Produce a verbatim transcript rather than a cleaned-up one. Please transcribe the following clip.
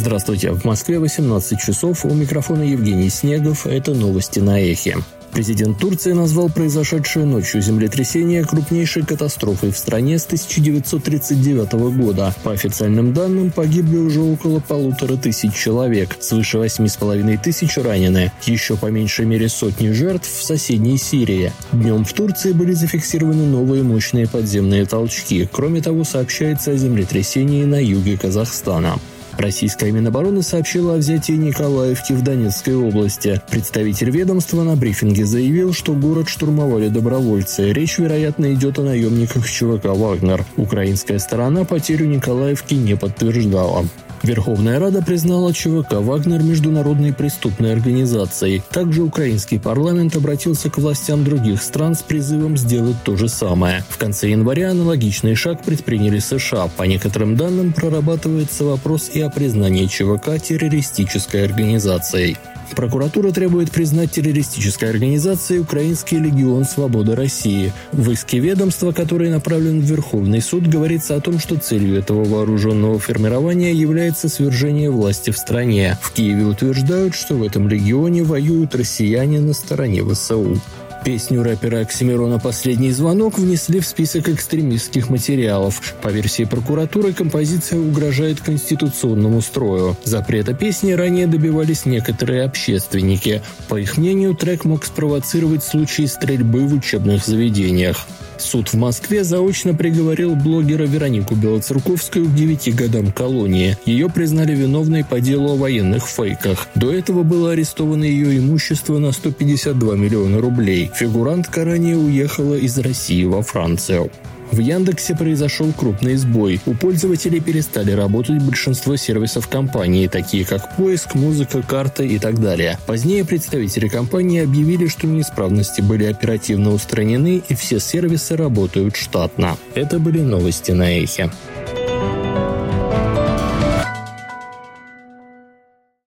Здравствуйте, в Москве восемнадцать часов, у микрофона Евгений Снегов, это новости на Эхе. Президент Турции назвал произошедшее ночью землетрясение крупнейшей катастрофой в стране с тысяча девятьсот тридцать девятого года. По официальным данным, погибли уже около полутора тысяч человек, свыше восьми с половиной тысяч ранены, еще по меньшей мере сотни жертв в соседней Сирии. Днем в Турции были зафиксированы новые мощные подземные толчки. Кроме того, сообщается о землетрясении на юге Казахстана. Российская Минобороны сообщила о взятии Николаевки в Донецкой области. Представитель ведомства на брифинге заявил, что город штурмовали добровольцы. Речь, вероятно, идет о наемниках ЧВК «Вагнер». Украинская сторона потерю Николаевки не подтверждала. Верховная Рада признала ЧВК «Вагнер» международной преступной организацией. Также украинский парламент обратился к властям других стран с призывом сделать то же самое. В конце января аналогичный шаг предприняли США. По некоторым данным, прорабатывается вопрос и о признании ЧВК террористической организацией. Прокуратура требует признать террористической организацией Украинский легион свободы России. В иске ведомства, который направлен в Верховный суд, говорится о том, что целью этого вооруженного формирования является свержение власти в стране. В Киеве утверждают, что в этом легионе воюют россияне на стороне ВСУ. Песню рэпера Оксимирона «Последний звонок» внесли в список экстремистских материалов. По версии прокуратуры, композиция угрожает конституционному строю. Запрета песни ранее добивались некоторые общественники. По их мнению, трек мог спровоцировать случаи стрельбы в учебных заведениях. Суд в Москве заочно приговорил блогера Веронику Белоцерковскую к девяти годам колонии. Ее признали виновной по делу о военных фейках. До этого было арестовано ее имущество на сто пятьдесят два миллиона рублей. Фигурантка ранее уехала из России во Францию. В Яндексе произошел крупный сбой. У пользователей перестали работать большинство сервисов компании, такие как поиск, музыка, карты и так далее. Позднее представители компании объявили, что неисправности были оперативно устранены и все сервисы работают штатно. Это были новости на Эхе.